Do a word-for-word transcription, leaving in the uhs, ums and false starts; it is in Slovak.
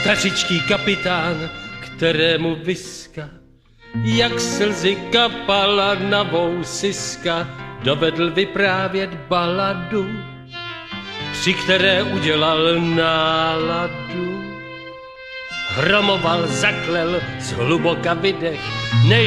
stařičký kapitán, kterému viska, jak slzy kapala na vousiska, dovedl vyprávět baladu, při které udělal náladu. Hromoval, zaklel, zhluboka vydech, než